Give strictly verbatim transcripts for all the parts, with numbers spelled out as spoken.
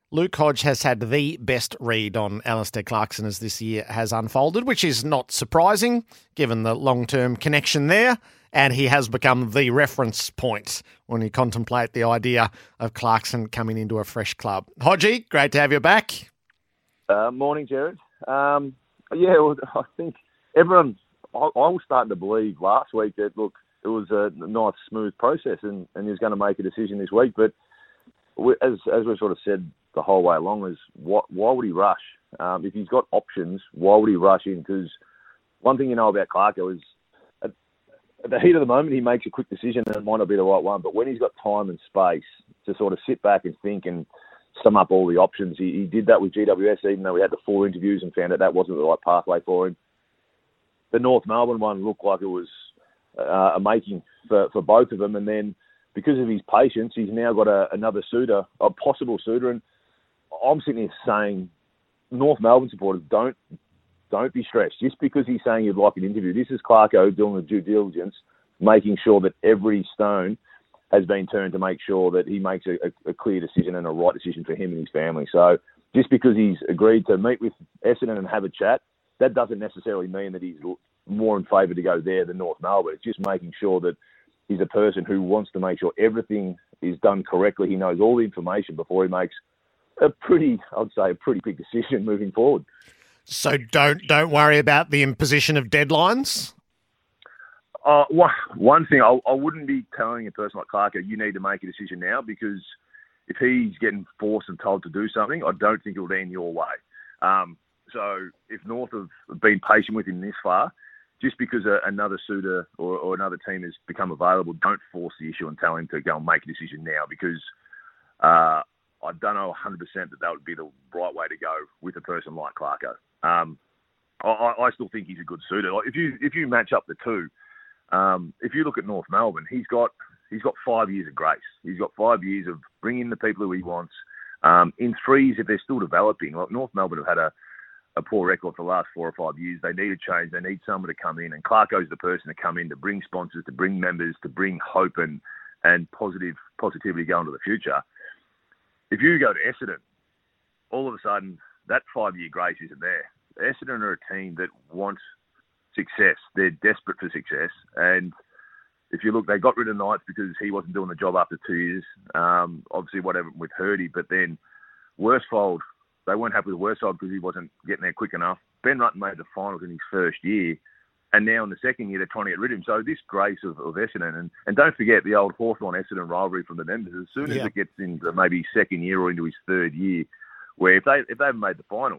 Luke Hodge has had the best read on Alistair Clarkson as this year has unfolded, which is not surprising given the long-term connection there, and he has become the reference point when you contemplate the idea of Clarkson coming into a fresh club. Hodgie, great to have you back. Uh, morning, Jared. Um, yeah, well, I think everyone, I, I was starting to believe last week that, look, it was a nice, smooth process and, and he was going to make a decision this week, but we, as as we sort of said the whole way along, is what, why would he rush? Um, if he's got options, why would he rush in? Because one thing you know about Clarko is at, at the heat of the moment, he makes a quick decision and it might not be the right one. But when he's got time and space to sort of sit back and think and sum up all the options, he, he did that with G W S, even though we had the four interviews and found that that wasn't the right pathway for him. The North Melbourne one looked like it was uh, a making for, for both of them. And then because of his patience, he's now got a, another suitor, a possible suitor. And I'm sitting here saying, North Melbourne supporters, don't don't be stressed. Just because he's saying he'd like an interview, this is Clarko doing the due diligence, making sure that every stone has been turned to make sure that he makes a, a, a clear decision and a right decision for him and his family. So just because he's agreed to meet with Essendon and have a chat, that doesn't necessarily mean that he's more in favour to go there than North Melbourne. It's just making sure that he's a person who wants to make sure everything is done correctly. He knows all the information before he makes a pretty, I'd say, a pretty big decision moving forward. So don't don't worry about the imposition of deadlines? Uh, one, one thing, I, I wouldn't be telling a person like Clarko, you need to make a decision now, because if he's getting forced and told to do something, I don't think it'll end your way. Um, so if North have been patient with him this far, just because a, another suitor or, or another team has become available, don't force the issue and tell him to go and make a decision now, because uh, I don't know one hundred percent that that would be the right way to go with a person like Clarko. Um, I, I still think he's a good suitor. Like if you if you match up the two, um, if you look at North Melbourne, he's got he's got five years of grace. He's got five years of bringing the people who he wants. Um, in threes, if they're still developing, like North Melbourne have had a, a poor record for the last four or five years. They need a change. They need someone to come in, and Clarko's the person to come in to bring sponsors, to bring members, to bring hope and and positive positivity going to the future. If you go to Essendon, all of a sudden, that five-year grace isn't there. Essendon are a team that wants success. They're desperate for success. And if you look, they got rid of Knights because he wasn't doing the job after two years. Um, obviously, whatever with Hurdy. But then Worsfold, they weren't happy with Worsfold because he wasn't getting there quick enough. Ben Rutten made the finals in his first year. And now in the second year, they're trying to get rid of him. So this grace of, of Essendon, and, and don't forget the old Hawthorn-Essendon rivalry from the members, as soon as yeah. it gets into maybe second year or into his third year, where if they if they haven't made the finals,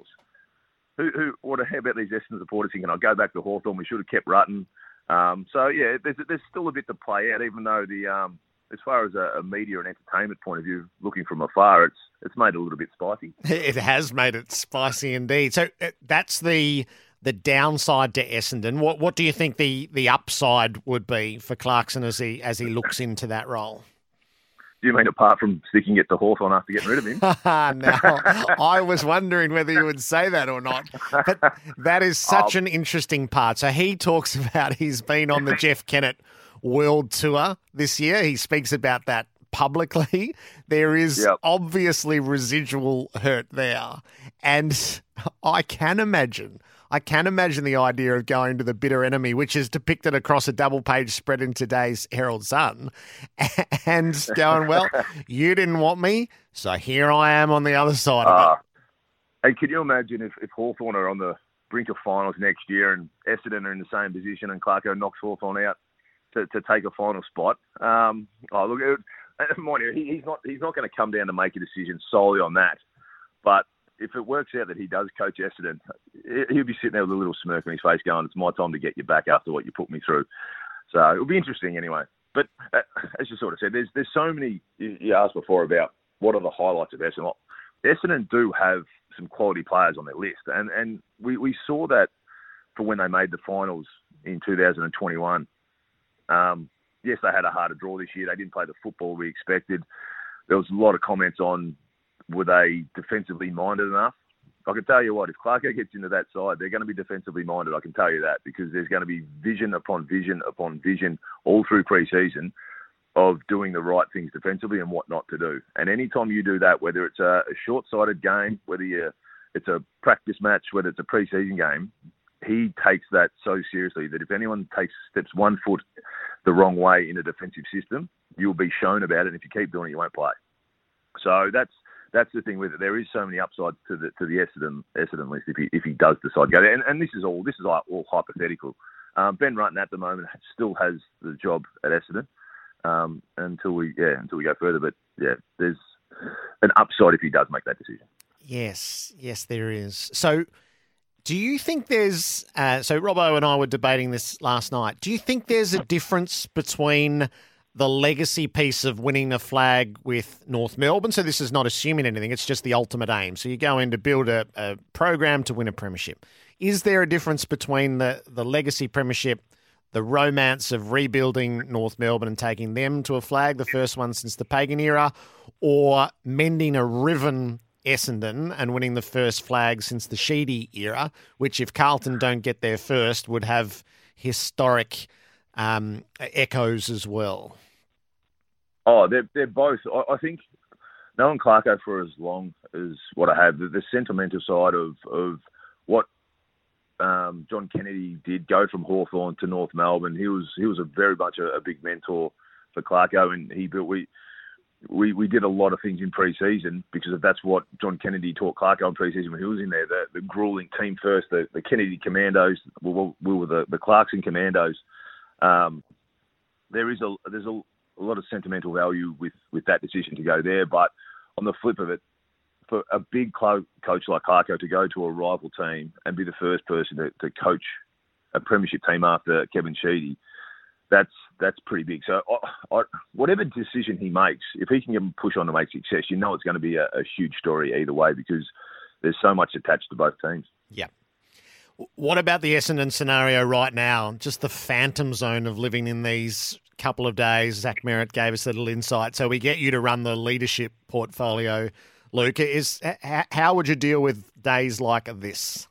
who who what about these Essendon supporters thinking, I'll go back to Hawthorn, we should have kept Rutten. Um, so, yeah, there's there's still a bit to play out, even though the um, as far as a, a media and entertainment point of view, looking from afar, it's it's made it a little bit spicy. It has made it spicy indeed. So uh, that's the... the downside to Essendon. What what do you think the, the upside would be for Clarkson as he as he looks into that role? Do you mean apart from sticking it to Hawthorn after getting rid of him? No, I was wondering whether you would say that or not. But that is such oh. an interesting part. So he talks about he's been on the Jeff Kennett World Tour this year. He speaks about that publicly. There is yep. obviously residual hurt there. And I can imagine... I can imagine the idea of going to the bitter enemy, which is depicted across a double-page spread in today's Herald Sun, and going, well, you didn't want me, so here I am on the other side of uh, it. And can you imagine if, if Hawthorn are on the brink of finals next year and Essendon are in the same position and Clarko knocks Hawthorn out to, to take a final spot? Um, oh, look, it, mind you, he, he's not he's not going to come down to make a decision solely on that, but if it works out that he does coach Essendon, he'll be sitting there with a little smirk on his face going, it's my time to get you back after what you put me through. So it'll be interesting anyway. But uh, as you sort of said, there's there's so many, you, you asked before about what are the highlights of Essendon. Well, Essendon do have some quality players on their list. And, and we, we saw that for when they made the finals in two thousand twenty-one. Um, yes, they had a harder draw this year. They didn't play the football we expected. There was a lot of comments on, were they defensively minded enough? I can tell you what, if Clarko gets into that side, they're going to be defensively minded. I can tell you that, because there's going to be vision upon vision upon vision all through pre-season of doing the right things defensively and what not to do. And anytime you do that, whether it's a, a short-sighted game, whether you, it's a practice match, whether it's a pre-season game, he takes that so seriously that if anyone takes steps one foot the wrong way in a defensive system, you'll be shown about it. And if you keep doing it, you won't play. So that's that's the thing with it. There is so many upsides to the to the Essendon Essendon list if he if he does decide to go there. And, and this is all this is all, all hypothetical. Um, Ben Rutten at the moment still has the job at Essendon um, until we yeah until we go further. But yeah, there's an upside if he does make that decision. Yes, yes, there is. So. Do you think there's, uh, so Robbo and I were debating this last night, do you think there's a difference between the legacy piece of winning a flag with North Melbourne? So this is not assuming anything, it's just the ultimate aim. So you go in to build a, a program to win a premiership. Is there a difference between the, the legacy premiership, the romance of rebuilding North Melbourne and taking them to a flag, the first one since the Pagan era, or mending a riven Essendon and winning the first flag since the Sheedy era, which if Carlton don't get there first would have historic um, echoes as well? Oh, they're, they're both. I, I think knowing Clarko for as long as what I have, the, the sentimental side of, of what um, John Kennedy did, go from Hawthorn to North Melbourne, he was he was a very much a, a big mentor for Clarko, and he built... we. We we did a lot of things in pre-season because of that's what John Kennedy taught Clarko in pre-season when he was in there. The, the grueling team first, the, the Kennedy Commandos, we, we were the, the Clarkson Commandos. Um, there is a there's a, a lot of sentimental value with, with that decision to go there. But on the flip of it, for a big coach like Clarko to go to a rival team and be the first person to, to coach a premiership team after Kevin Sheedy, that's that's pretty big. So I, I, whatever decision he makes, if he can get him push on to make success, you know it's going to be a, a huge story either way because there's so much attached to both teams. Yeah. What about the Essendon scenario right now? Just the phantom zone of living in these couple of days. Zach Merritt gave us a little insight. So we get you to run the leadership portfolio, Luke. Is how would you deal with days like this?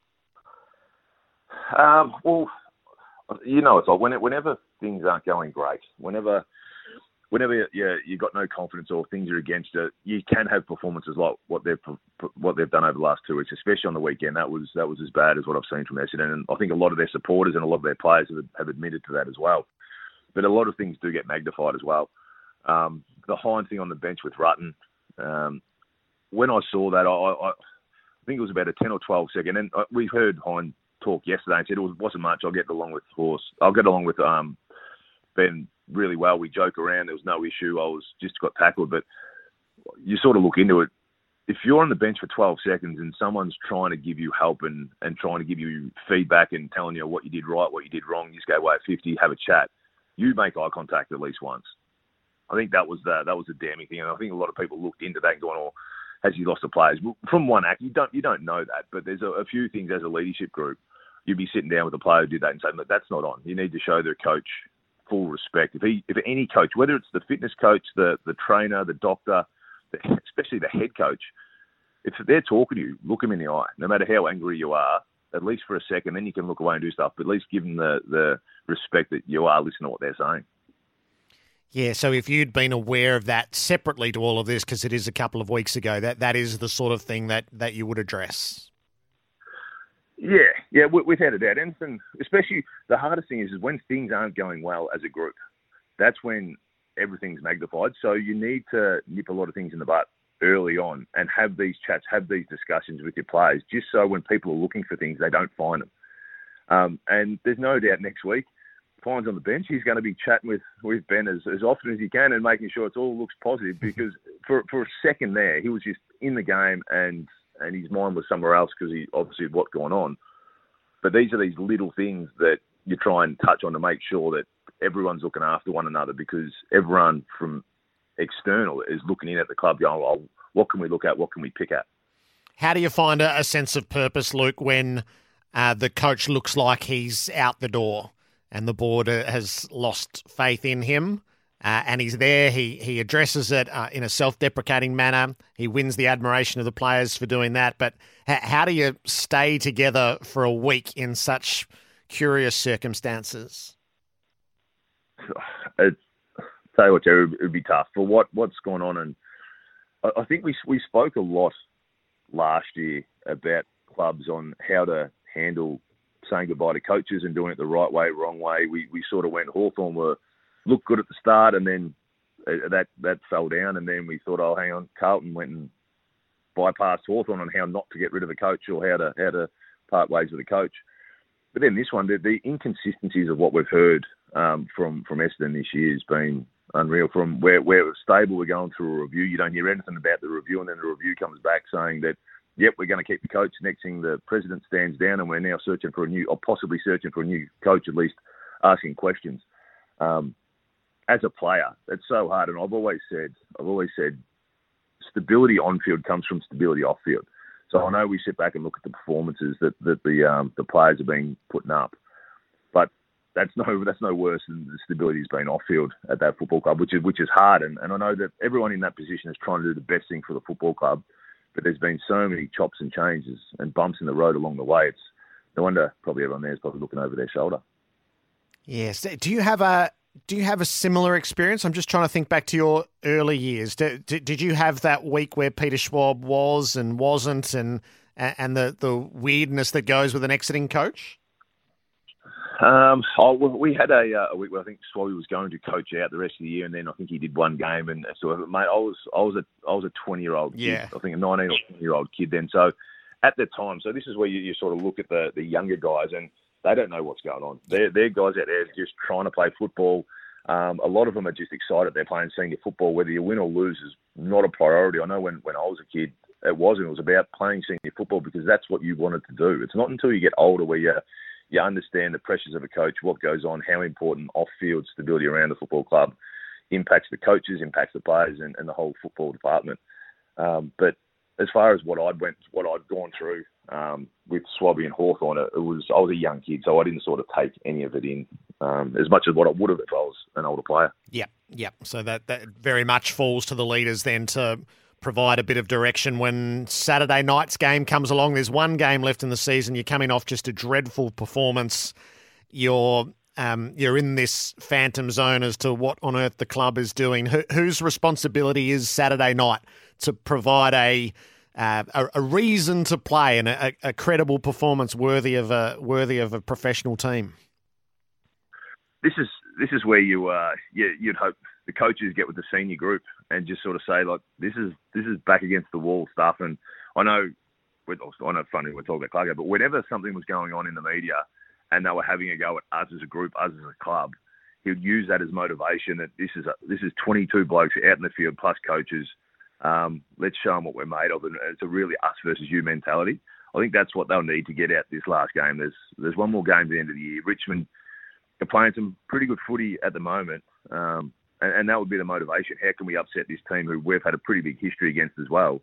Um, well, you know, it's like when, whenever things aren't going great, whenever whenever you you got no confidence or things are against it, you can have performances like what they've what they've done over the last two weeks, especially on the weekend. That was that was as bad as what I've seen from Essendon, and I think a lot of their supporters and a lot of their players have, have admitted to that as well. But a lot of things do get magnified as well. Um, the Hine thing on the bench with Rutten, um, when I saw that, I, I, I think it was about a ten or twelve second, and we heard Hine talk yesterday and said it wasn't much. I'll get along with Horse. I'll get along with um, Ben really well. We joke around. There was no issue. I was just got tackled. But you sort of look into it. If you're on the bench for twelve seconds and someone's trying to give you help and, and trying to give you feedback and telling you what you did right, what you did wrong, you just go away at fifty, have a chat. You make eye contact at least once. I think that was the, that was the damning thing. And I think a lot of people looked into that and going, oh, has he lost the players? From one act, you don't you don't know that. But there's a, a few things as a leadership group. You'd be sitting down with a player who did that and saying, look, that's not on. You need to show their coach full respect. If he, if any coach, whether it's the fitness coach, the the trainer, the doctor, the, especially the head coach, if they're talking to you, look them in the eye. No matter how angry you are, at least for a second, then you can look away and do stuff. But at least give them the, the respect that you are listening to what they're saying. Yeah, so if you'd been aware of that separately to all of this, because it is a couple of weeks ago, that, that is the sort of thing that, that you would address. Yeah, yeah, without a doubt. And especially the hardest thing is, is when things aren't going well as a group. That's when everything's magnified. So you need to nip a lot of things in the butt early on and have these chats, have these discussions with your players, just so when people are looking for things, they don't find them. Um, and there's no doubt next week, Fine's on the bench, he's going to be chatting with, with Ben as, as often as he can and making sure it all looks positive, because for for a second there, he was just in the game and and his mind was somewhere else because he obviously had what's going on. But these are these little things that you try and touch on to make sure that everyone's looking after one another, because everyone from external is looking in at the club going, well, what can we look at? What can we pick at? How do you find a, a sense of purpose, Luke, when uh, the coach looks like he's out the door and the board has lost faith in him? Uh, and he's there, he he addresses it uh, in a self-deprecating manner. He wins the admiration of the players for doing that. But h- how do you stay together for a week in such curious circumstances? It's, tell you what, Terry, it would be tough for what what's gone on, and I, I think we we spoke a lot last year about clubs on how to handle saying goodbye to coaches and doing it the right way, wrong way. We we sort of went Hawthorn were looked good at the start, and then that that fell down, and then we thought, oh, hang on, Carlton went and bypassed Hawthorn on how not to get rid of a coach or how to how to part ways with a coach. But then this one, the, the inconsistencies of what we've heard um, from from Essendon this year has been unreal. From where where it was stable, we're going through a review. You don't hear anything about the review, and then the review comes back saying that, yep, we're going to keep the coach. Next thing, the president stands down, and we're now searching for a new, or possibly searching for a new coach, at least asking questions. Um, as a player, it's so hard, and I've always said, I've always said, stability on field comes from stability off field. So I know we sit back and look at the performances that, that the um, the players are being putting up, but that's no that's no worse than the stability has been off field at that football club, which is which is hard. And, and I know that everyone in that position is trying to do the best thing for the football club, but there's been so many chops and changes and bumps in the road along the way. It's no wonder probably everyone there is probably looking over their shoulder. Yes. Do you have a Do you have a similar experience? I'm just trying to think back to your early years. Did, did, did you have that week where Peter Schwab was and wasn't, and and the, the weirdness that goes with an exiting coach? Um, oh, we had a, uh, a week where I think Swabby was going to coach out the rest of the year, and then I think he did one game. And so, mate, I was I was a I was a twenty year old kid. Yeah. I think a nineteen or twenty year old kid then. So at the time, so this is where you, you sort of look at the, the younger guys and they don't know what's going on. They're, they're guys out there just trying to play football. Um, a lot of them are just excited they're playing senior football. Whether you win or lose is not a priority. I know when, when I was a kid, it wasn't. It was about playing senior football because that's what you wanted to do. It's not until you get older where you you understand the pressures of a coach, what goes on, how important off-field stability around the football club impacts the coaches, impacts the players, and, and the whole football department. Um, but as far as what I'd went, what I'd gone through um, with Swabby and Hawthorn, it was I was a young kid, so I didn't sort of take any of it in um, as much as what I would have if I was an older player. Yeah, yeah. So that that very much falls to the leaders then to provide a bit of direction when Saturday night's game comes along. There's one game left in the season. You're coming off just a dreadful performance. You're um, you're in this phantom zone as to what on earth the club is doing. Wh- whose responsibility is Saturday night to provide a uh, a, a reason to play and a, a credible performance worthy of a worthy of a professional team? This is this is where you uh, you, you'd hope the coaches get with the senior group and just sort of say, like, this is this is back against the wall stuff. And I know, we're, I know, funny we're talking about Clarko, but whenever something was going on in the media and they were having a go at us as a group, us as a club, he would use that as motivation. That this is a, this is twenty-two blokes out in the field plus coaches. Um, let's show them what we're made of, and it's a really us versus you mentality. I think that's what they'll need to get out this last game. There's there's one more game at the end of the year. Richmond are playing some pretty good footy at the moment. Um, And, and that would be the motivation. How can we upset this team who we've had a pretty big history against as well?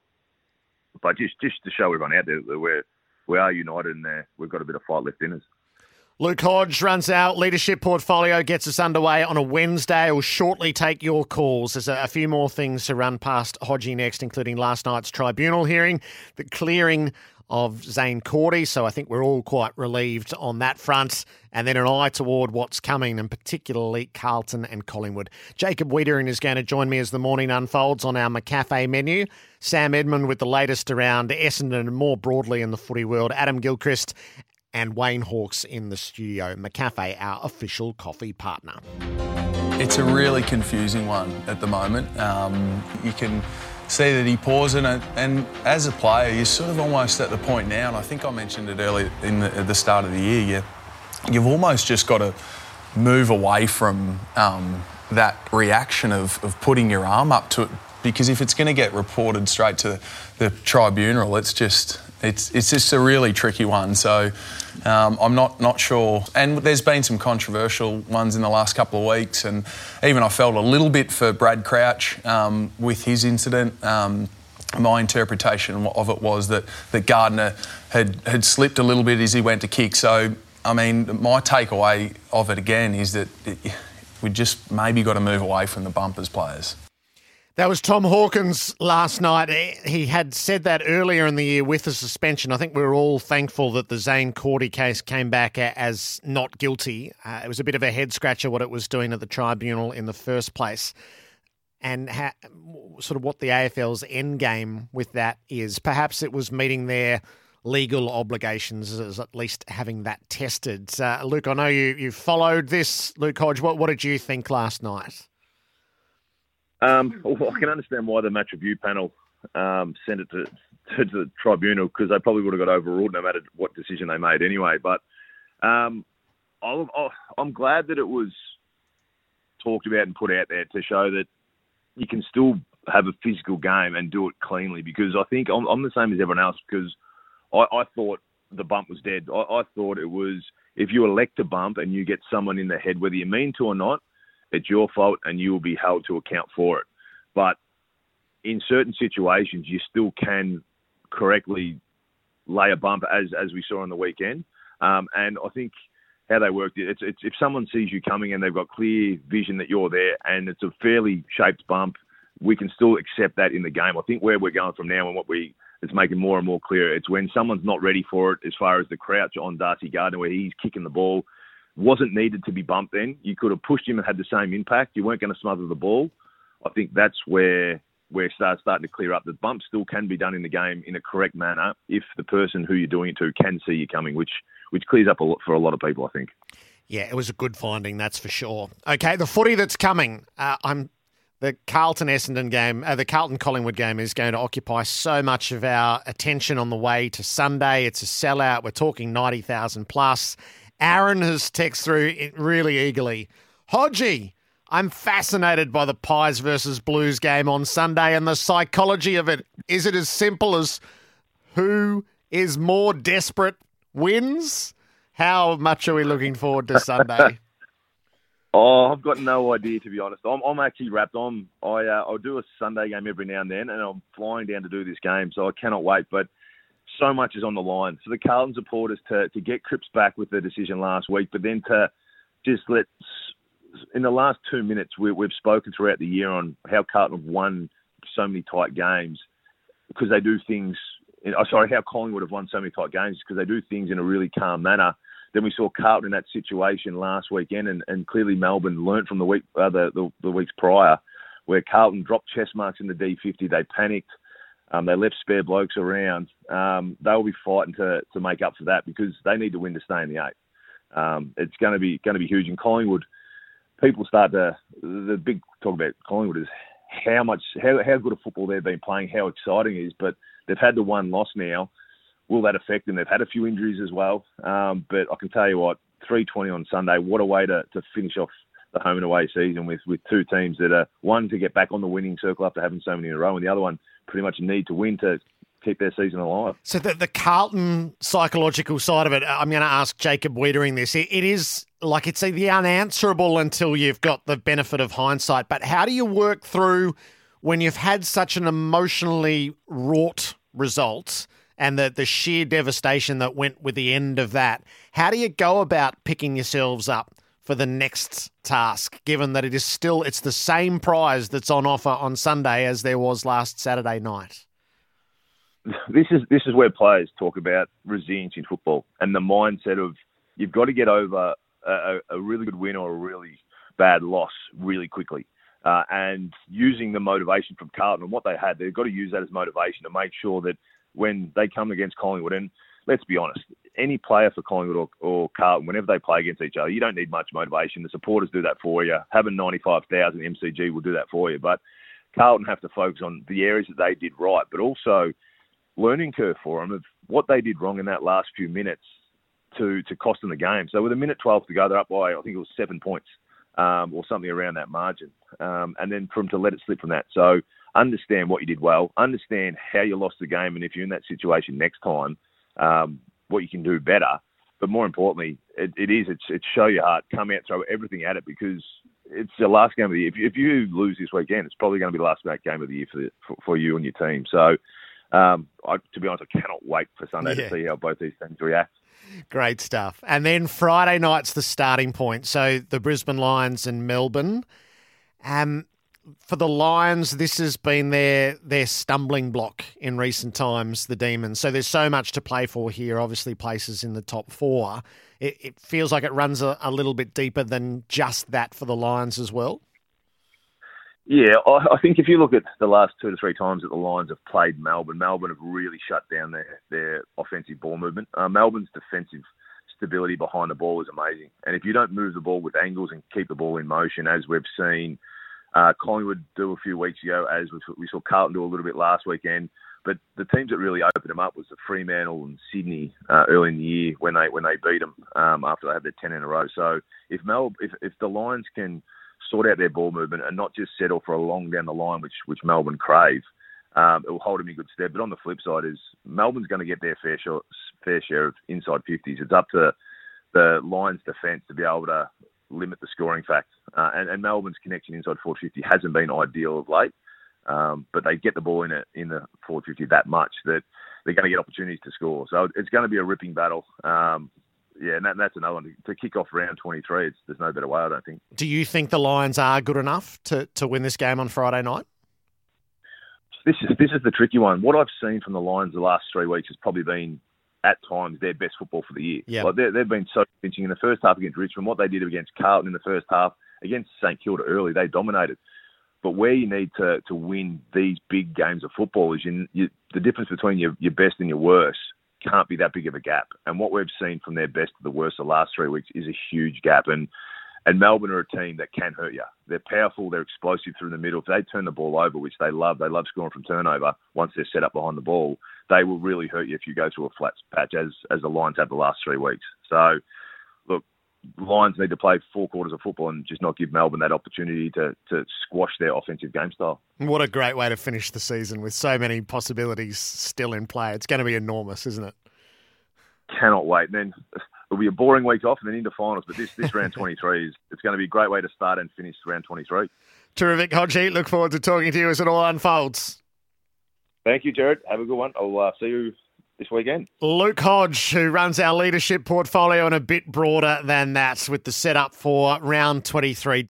But just, just to show everyone out there that we're, we are united and uh, we've got a bit of fight left in us. Luke Hodge runs our leadership portfolio, gets us underway on a Wednesday. We'll shortly take your calls. There's a, a few more things to run past Hodgie next, including last night's tribunal hearing, the clearing of Zane Cordy, so I think we're all quite relieved on that front. And then an eye toward what's coming, and particularly Carlton and Collingwood. Jacob Wiedering is going to join me as the morning unfolds on our McCafe menu. Sam Edmund with the latest around Essendon and more broadly in the footy world. Adam Gilchrist and Wayne Hawkes in the studio. McCafe, our official coffee partner. It's a really confusing one at the moment. Um, you can see that he pours in it, and as a player, you're sort of almost at the point now, and I think I mentioned it earlier in the, at the start of the year, you, you've almost just got to move away from um, that reaction of, of putting your arm up to it, because if it's going to get reported straight to the tribunal, it's just it's it's just a really tricky one. So um, I'm not not sure. And there's been some controversial ones in the last couple of weeks, and even I felt a little bit for Brad Crouch um, with his incident. Um, my interpretation of it was that that Gardner had had slipped a little bit as he went to kick. So I mean, my takeaway of it again is that it, we just maybe got to move away from the bumpers players. That was Tom Hawkins last night. He had said that earlier in the year with the suspension. I think we were all thankful that the Zane Cordy case came back as not guilty. Uh, it was a bit of a head-scratcher what it was doing at the tribunal in the first place. And ha- sort of what the A F L's end game with that is. Perhaps it was meeting their legal obligations as at least having that tested. Uh, Luke, I know you, you followed this. Luke Hodge, what, what did you think last night? Um, well, I can understand why the match review panel um, sent it to, to, to the tribunal, because they probably would have got overruled no matter what decision they made anyway. But um, I'll, I'll, I'm glad that it was talked about and put out there to show that you can still have a physical game and do it cleanly, because I think I'm, I'm the same as everyone else, because I, I thought the bump was dead. I, I thought it was, if you elect to bump and you get someone in the head, whether you mean to or not, it's your fault and you will be held to account for it. But in certain situations, you still can correctly lay a bump, as as we saw on the weekend. Um, and I think how they worked it, it's, it's if someone sees you coming and they've got clear vision that you're there and it's a fairly shaped bump, we can still accept that in the game. I think where we're going from now and what we it's making more and more clear, it's when someone's not ready for it, as far as the crouch on Darcy Gardner where he's kicking the ball, wasn't needed to be bumped then. You could have pushed him and had the same impact. You weren't going to smother the ball. I think that's where where it starts starting to clear up. The bump still can be done in the game in a correct manner if the person who you're doing it to can see you coming, which which clears up a lot for a lot of people, I think. Yeah, it was a good finding, that's for sure. Okay, the footy that's coming. Uh, I'm the Carlton Essendon game, uh, the Carlton Collingwood game is going to occupy so much of our attention on the way to Sunday. It's a sellout. We're talking ninety thousand plus. Aaron has texted through really eagerly. Hodgie, I'm fascinated by the Pies versus Blues game on Sunday and the psychology of it. Is it as simple as who is more desperate wins? How much are we looking forward to Sunday? Oh, I've got no idea, to be honest. I'm, I'm actually wrapped. I'm, I, uh, I'll do a Sunday game every now and then, and I'm flying down to do this game, so I cannot wait. But so much is on the line. For the Carlton supporters to, to get Cripps back with the decision last week, but then to just let, in the last two minutes, we, we've spoken throughout the year on how Carlton have won so many tight games because they do things, in, oh, sorry, how Collingwood have won so many tight games because they do things in a really calm manner. Then we saw Carlton in that situation last weekend, and, and clearly Melbourne learnt from the week uh, the, the, the weeks prior, where Carlton dropped chest marks in the D fifty. They panicked. Um, they left spare blokes around. Um, they'll be fighting to, to make up for that because they need to win to stay in the eight. Um, it's going to be going to be huge. And Collingwood, people start to the big talk about Collingwood is how much how how good a football they've been playing, how exciting it is. But they've had the one loss now. Will that affect them? They've had a few injuries as well. Um, but I can tell you what, three twenty on Sunday. What a way to, to finish off the home and away season with, with two teams that are, one, to get back on the winning circle after having so many in a row, and the other one pretty much need to win to keep their season alive. So the, the Carlton psychological side of it, I'm going to ask Jacob Wiedering this. It, it is like it's the unanswerable until you've got the benefit of hindsight. But how do you work through when you've had such an emotionally wrought result and the, the sheer devastation that went with the end of that? How do you go about picking yourselves up for the next task, given that it is still, it's the same prize that's on offer on Sunday as there was last Saturday night? This is this is where players talk about resilience in football and the mindset of you've got to get over a, a really good win or a really bad loss really quickly. Uh, and using the motivation from Carlton and what they had, they've got to use that as motivation to make sure that when they come against Collingwood, and let's be honest, any player for Collingwood or, or Carlton, whenever they play against each other, you don't need much motivation. The supporters do that for you. Having ninety-five thousand M C G will do that for you. But Carlton have to focus on the areas that they did right, but also learning curve for them of what they did wrong in that last few minutes to, to cost them the game. So with a minute twelve to go, they're up by, I think it was seven points um, or something around that margin. Um, and then for them to let it slip from that. So understand what you did well, understand how you lost the game, and if you're in that situation next time, um, what you can do better. But more importantly, it, it is, it's, it's show your heart, come out, throw everything at it, because it's the last game of the year. If you, if you lose this weekend, it's probably going to be the last game of the year for, the, for, for you and your team. So, um, I, to be honest, I cannot wait for Sunday yeah. to see how both these teams react. Great stuff. And then Friday night's the starting point. So the Brisbane Lions and Melbourne. Um, for the Lions, this has been their their stumbling block in recent times, the Demons. So there's so much to play for here, obviously places in the top four. It, it feels like it runs a, a little bit deeper than just that for the Lions as well. Yeah, I, I think if you look at the last two to three times that the Lions have played Melbourne, Melbourne have really shut down their, their offensive ball movement. Uh, Melbourne's defensive stability behind the ball is amazing. And if you don't move the ball with angles and keep the ball in motion, as we've seen uh, Collingwood do a few weeks ago, as we, we saw Carlton do a little bit last weekend, but the teams that really opened them up was the Fremantle and Sydney uh, early in the year when they when they beat them um, after they had their ten in a row. So if Mel, if, if the Lions can sort out their ball movement and not just settle for a long down the line, which which Melbourne crave, um, it will hold them in good stead. But on the flip side is Melbourne's going to get their fair share, fair share of inside fifties. It's up to the Lions' defence to be able to limit the scoring fact. Uh, and, and Melbourne's connection inside forward fifty hasn't been ideal of late, um, but they get the ball in, a, in the forward fifty that much that they're going to get opportunities to score. So it's going to be a ripping battle. Um, Yeah, and that, that's another one. To kick off round twenty-three, it's, there's no better way, I don't think. Do you think the Lions are good enough to, to win this game on Friday night? This is this is the tricky one. What I've seen from the Lions the last three weeks has probably been, at times, their best football for the year. Yep. Like they've been so convincing in the first half against Richmond. What they did against Carlton in the first half, against St Kilda early, they dominated. But where you need to, to win these big games of football is you, you, the difference between your, your best and your worst can't be that big of a gap. And what we've seen from their best to the worst the last three weeks is a huge gap. And and Melbourne are a team that can hurt you. They're powerful, they're explosive through the middle. If they turn the ball over, which they love, they love scoring from turnover once they're set up behind the ball, they will really hurt you if you go through a flat patch, as as the Lions have the last three weeks. So, look, Lions need to play four quarters of football and just not give Melbourne that opportunity to, to squash their offensive game style. What a great way to finish the season with so many possibilities still in play. It's going to be enormous, isn't it? Cannot wait. And then it'll be a boring week off and then into finals, but this, this round twenty-three is it's going to be a great way to start and finish round twenty-three. Terrific, Hodgie. Look forward to talking to you as it all unfolds. Thank you, Jared. Have a good one. I'll uh, see you this weekend. Luke Hodge, who runs our leadership portfolio and a bit broader than that with the setup for round twenty-three.